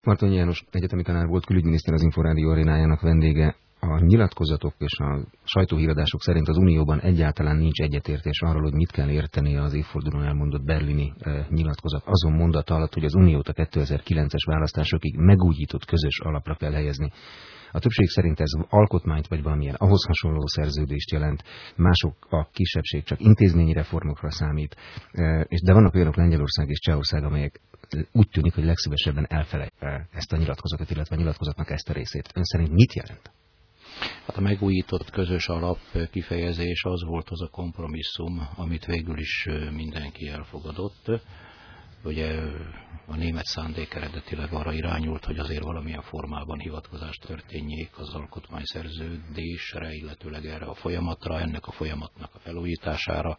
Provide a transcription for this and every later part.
Martonyi János egyetemi tanár volt, külügyminiszter, az Inforádió arénájának vendége. A nyilatkozatok és a sajtóhíradások szerint az Unióban egyáltalán nincs egyetértés arról, hogy mit kell érteni az évfordulón elmondott berlini nyilatkozat azon mondata alatt, hogy az Uniót a 2009-es választásokig megújított közös alapra kell helyezni. A többség szerint ez alkotmányt vagy valamilyen ahhoz hasonló szerződést jelent, mások, a kisebbség csak intézményi reformokra számít, de vannak olyanok, Lengyelország és Csehország, amelyek úgy tűnik, hogy legszívesebben elfelejtik ezt a nyilatkozatot, illetve a nyilatkozatnak ezt a részét. Ön szerint mit jelent? Hát a megújított közös alap kifejezés az volt az a kompromisszum, amit végül is mindenki elfogadott. Ugye a német szándék eredetileg arra irányult, hogy azért valamilyen formában hivatkozás történjék az alkotmányszerződésre, illetőleg erre a folyamatra, ennek a folyamatnak a felújítására.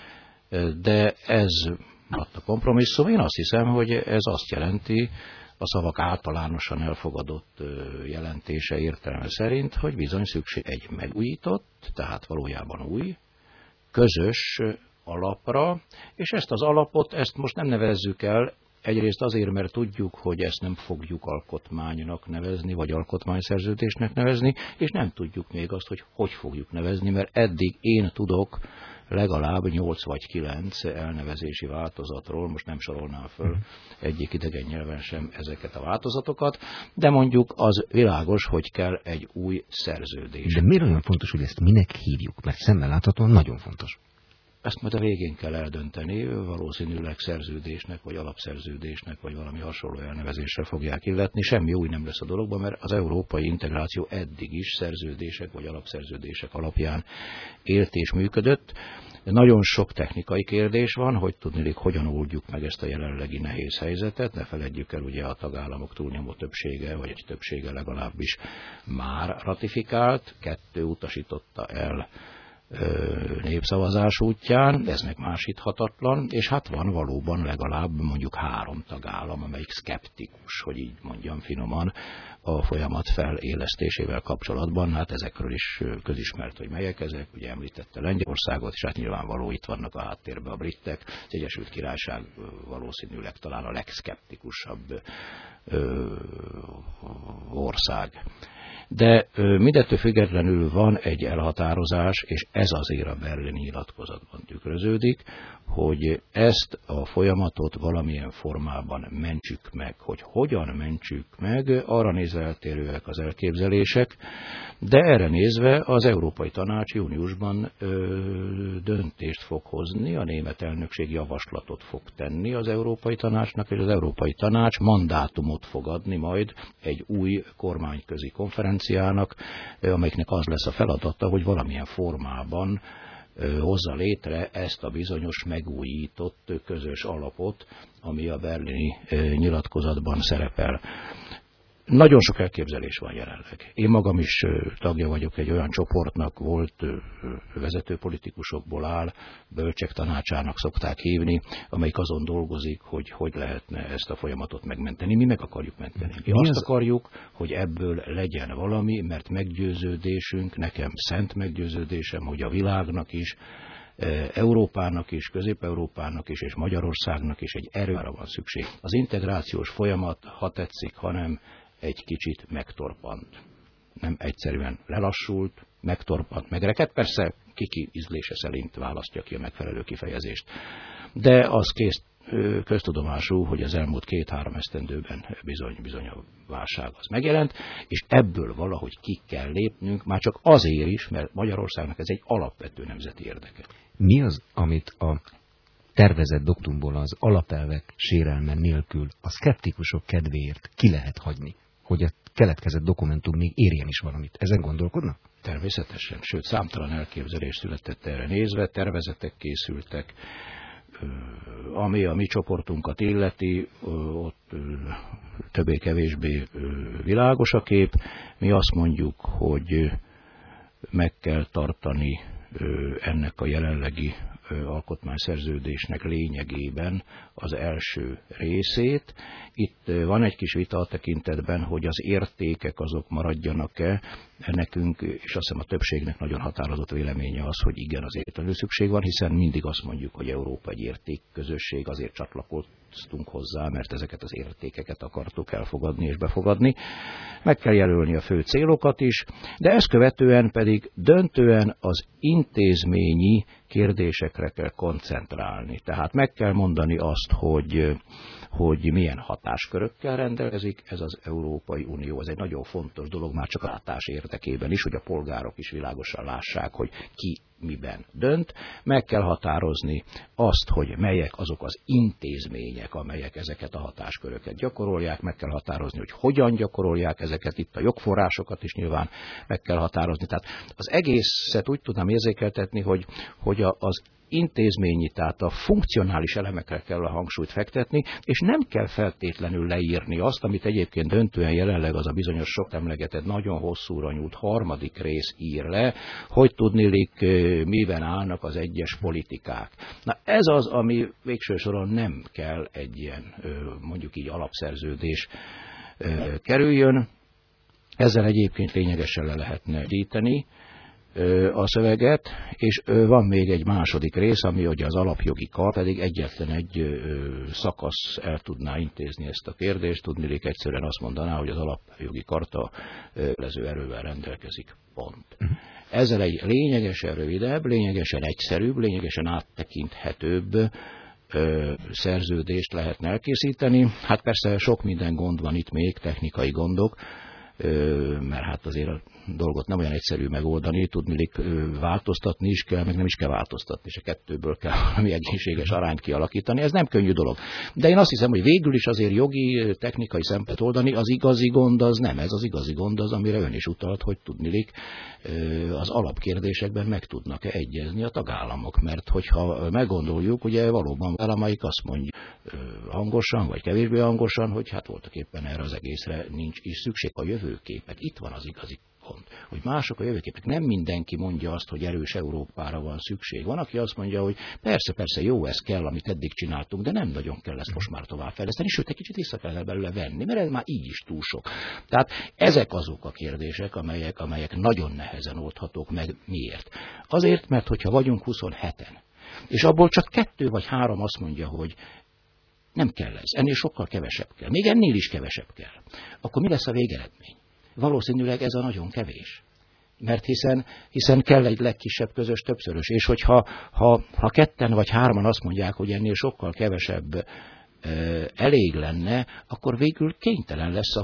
De ez lett a kompromisszum. Én azt hiszem, hogy ez azt jelenti, a szavak általánosan elfogadott jelentése értelme szerint, hogy bizony szükség egy megújított, tehát valójában új, közös alapra, és ezt az alapot, ezt most nem nevezzük el, egyrészt azért, mert tudjuk, hogy ezt nem fogjuk alkotmánynak nevezni, vagy alkotmányszerződésnek nevezni, és nem tudjuk még azt, hogy hogy fogjuk nevezni, mert eddig én tudok legalább 8 vagy 9 elnevezési változatról, most nem sorolnám föl egyik idegen nyelven sem ezeket a változatokat, de mondjuk az világos, hogy kell egy új szerződés. De miért olyan fontos, hogy ezt minek hívjuk? Mert szemmel láthatóan nagyon fontos. Ezt majd a végén kell eldönteni, valószínűleg szerződésnek, vagy alapszerződésnek, vagy valami hasonló elnevezésre fogják illetni. Semmi új nem lesz a dologban, mert az európai integráció eddig is szerződések, vagy alapszerződések alapján élt és működött. Nagyon sok technikai kérdés van, hogy tudniillik, hogyan oldjuk meg ezt a jelenlegi nehéz helyzetet. Ne feledjük el, ugye a tagállamok túlnyomó többsége, vagy egy többsége legalábbis már ratifikált, 2 utasította el népszavazás útján, ez meg másíthatatlan, és hát van valóban legalább mondjuk 3 tagállam, amelyik szkeptikus, hogy így mondjam finoman, a folyamat felélesztésével kapcsolatban. Hát ezekről is közismert, hogy melyek ezek, ugye említette Lengyelországot, és hát nyilvánvaló itt vannak a háttérben a britek, az Egyesült Királyság valószínűleg talán a legszkeptikusabb ország. De mindettől függetlenül van egy elhatározás, és ez azért a berlini nyilatkozatban tükröződik, hogy ezt a folyamatot valamilyen formában mentsük meg. Hogy hogyan mentsük meg, arra nézve eltérőek az elképzelések, de erre nézve az Európai Tanács júniusban döntést fog hozni, a német elnökség javaslatot fog tenni az Európai Tanácsnak, és az Európai Tanács mandátumot fog adni majd egy új kormányközi konferenciának, amelyiknek az lesz a feladata, hogy valamilyen formában hozza létre ezt a bizonyos megújított közös alapot, ami a berlini nyilatkozatban szerepel. Nagyon sok elképzelés van jelenleg. Én magam is tagja vagyok egy olyan csoportnak, volt vezető politikusokból áll, bölcsek tanácsának szokták hívni, amelyik azon dolgozik, hogy lehetne ezt a folyamatot megmenteni. Mi meg akarjuk menteni. Mi azt akarjuk, hogy ebből legyen valami, mert meggyőződésünk, nekem szent meggyőződésem, hogy a világnak is, Európának is, Közép-Európának is, és Magyarországnak is egy erőre van szükség. Az integrációs folyamat, ha tetszik, hanem egy kicsit megtorpant. Nem egyszerűen lelassult, megtorpant, megrekedt. Persze kiki ízlése szerint választja ki a megfelelő kifejezést. De az köztudomású, hogy az elmúlt 2-3 esztendőben bizony a válság az megjelent, és ebből valahogy ki kell lépnünk, már csak azért is, mert Magyarországnak ez egy alapvető nemzeti érdeke. Mi az, amit a tervezett doktrumból az alapelvek sérelme nélkül a szkeptikusok kedvéért ki lehet hagyni, hogy a keletkezett dokumentum még érjen is valamit? Ezen gondolkodnak? Természetesen, sőt számtalan elképzelés született erre nézve, tervezetek készültek, ami a mi csoportunkat illeti, ott többé-kevésbé világos a kép. Mi azt mondjuk, hogy meg kell tartani ennek a jelenlegi alkotmányszerződésnek lényegében az első részét. Itt van egy kis vita a tekintetben, hogy az értékek azok maradjanak-e. Nekünk, és azt hiszem a többségnek nagyon határozott véleménye az, hogy igen, az értelmű szükség van, hiszen mindig azt mondjuk, hogy Európa egy értékközösség, azért csatlakoztunk hozzá, mert ezeket az értékeket akartuk elfogadni és befogadni. Meg kell jelölni a fő célokat is, de ezt követően pedig döntően az intézményi kérdésekre kell koncentrálni. Tehát meg kell mondani azt, hogy milyen hatáskörökkel rendelkezik ez az Európai Unió. Ez egy nagyon fontos dolog, már csak a látás érdekében is, hogy a polgárok is világosan lássák, hogy ki miben dönt. Meg kell határozni azt, hogy melyek azok az intézmények, amelyek ezeket a hatásköröket gyakorolják, meg kell határozni, hogy hogyan gyakorolják ezeket, itt a jogforrásokat is nyilván meg kell határozni. Tehát az egészet úgy tudnám érzékeltetni, hogy az intézményi, tehát a funkcionális elemekre kell a hangsúlyt fektetni, és nem kell feltétlenül leírni azt, amit egyébként döntően jelenleg az a bizonyos sok emlegetett, nagyon hosszúra nyúlt harmadik rész ír le, hogy tudniillik, miben állnak az egyes politikák. Na ez az, ami végső soron nem kell egy ilyen, mondjuk így alapszerződés kerüljön. Ezzel egyébként lényegesen le lehetne gyíteni a szöveget, és van még egy második rész, ami ugye az alapjogi kar, pedig egyetlen egy szakasz el tudná intézni ezt a kérdést, tudniillik egyszerűen azt mondaná, hogy az alapjogi karta lező erővel rendelkezik, pont. Ezzel egy lényegesen rövidebb, lényegesen egyszerűbb, lényegesen áttekinthetőbb szerződést lehetne elkészíteni. Hát persze sok minden gond van itt még, technikai gondok, mert hát azért a dolgot nem olyan egyszerű megoldani, tudniillik változtatni is kell, meg nem is kell változtatni, és a kettőből kell valami egészséges arányt kialakítani. Ez nem könnyű dolog. De én azt hiszem, hogy végül is azért jogi, technikai szempont oldani, az igazi gond az nem. Ez az igazi gond az, amire ön is utalt, hogy tudniillik az alapkérdésekben meg tudnak-e egyezni a tagállamok. Mert hogyha meggondoljuk, ugye valóban valamelyik azt mondja hangosan, vagy kevésbé hangosan, hogy hát voltak éppen erre az egészre nincs is szükség. A jövőképek, itt van az igazi gond, hogy mások a jövőképek. Nem mindenki mondja azt, hogy erős Európára van szükség. Van, aki azt mondja, hogy persze, jó, ez kell, amit eddig csináltunk, de nem nagyon kell ezt most már továbbfejleszteni, sőt, egy kicsit vissza kell belőle venni, mert ez már így is túl sok. Tehát ezek azok a kérdések, amelyek nagyon nehezen oldhatók meg. Miért? Azért, mert hogyha vagyunk 27-en, és abból csak 2 vagy 3 azt mondja, hogy nem kell ez, ennél sokkal kevesebb kell, még ennél is kevesebb kell, akkor mi lesz a végeredmény? Valószínűleg ez a nagyon kevés. Mert hiszen kell egy legkisebb közös többszörös, és hogyha 2 vagy 3 azt mondják, hogy ennél sokkal kevesebb elég lenne, akkor végül kénytelen lesz a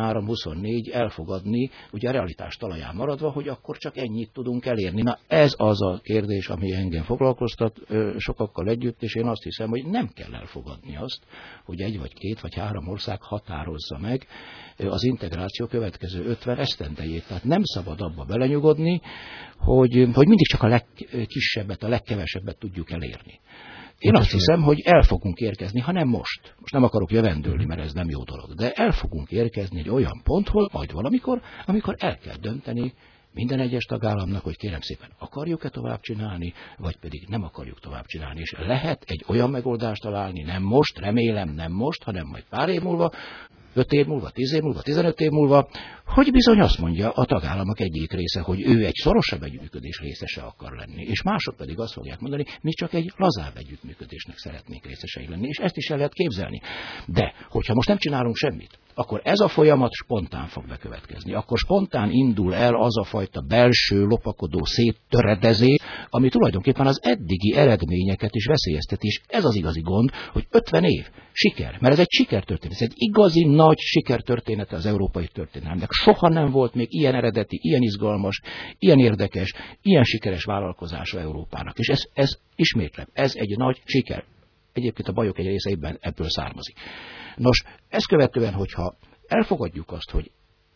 23-24 elfogadni, ugye a realitás talaján maradva, hogy akkor csak ennyit tudunk elérni. Na ez az a kérdés, ami engem foglalkoztat sokakkal együtt, és én azt hiszem, hogy nem kell elfogadni azt, hogy 1 vagy 2 vagy 3 ország határozza meg az integráció következő 50 esztendejét. Tehát nem szabad abba belenyugodni, hogy mindig csak a legkisebbet, a legkevesebbet tudjuk elérni. Én azt hiszem, hogy el fogunk érkezni, ha nem most. Most nem akarok jövendőlni, mert ez nem jó dolog, de el fogunk érkezni egy olyan ponthoz, majd valamikor, amikor el kell dönteni minden egyes tagállamnak, hogy kérem szépen, akarjuk-e tovább csinálni, vagy pedig nem akarjuk tovább csinálni. És lehet egy olyan megoldást találni, nem most, remélem nem most, hanem majd pár év múlva, 5 év múlva, 10 év múlva, 15 év múlva, hogy bizony azt mondja a tagállamok egyik része, hogy ő egy szorosabb együttműködés részese akar lenni, és mások pedig azt fogják mondani, mi csak egy lazább együttműködésnek szeretnénk részesei lenni, és ezt is el lehet képzelni. De, hogyha most nem csinálunk semmit, akkor ez a folyamat spontán fog bekövetkezni. Akkor spontán indul el az a fajta belső, lopakodó széttöredezés, ami tulajdonképpen az eddigi eredményeket is veszélyezteti. És ez az igazi gond, hogy 50 év siker, mert ez egy sikertörténet, ez egy igazi nagy sikertörténete az európai történelemnek. Soha nem volt még ilyen eredeti, ilyen izgalmas, ilyen érdekes, ilyen sikeres vállalkozása Európának. És ez ismétlem, ez egy nagy siker. Egyébként a bajok egy része ebből származik. Nos, ezt követően, hogyha elfogadjuk azt, hogy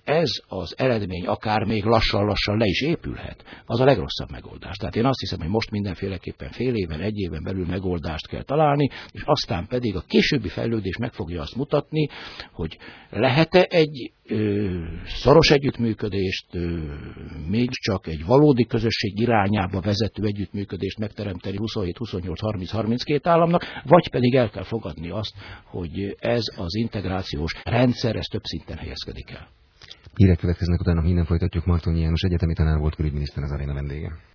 ez az eredmény akár még lassan-lassan le is épülhet, az a legrosszabb megoldás. Tehát én azt hiszem, hogy most mindenféleképpen fél éven, egy éven belül megoldást kell találni, és aztán pedig a későbbi fejlődés meg fogja azt mutatni, hogy lehet-e egy szoros együttműködést, mégiscsak egy valódi közösség irányába vezető együttműködést megteremteni 27, 28, 30, 32 államnak, vagy pedig el kell fogadni azt, hogy ez az integrációs rendszer, ez több szinten helyezkedik el. Hírek következnek, utána minden folytatjuk. Martonyi János egyetemi tanár volt, külügyminiszter az aréna vendége.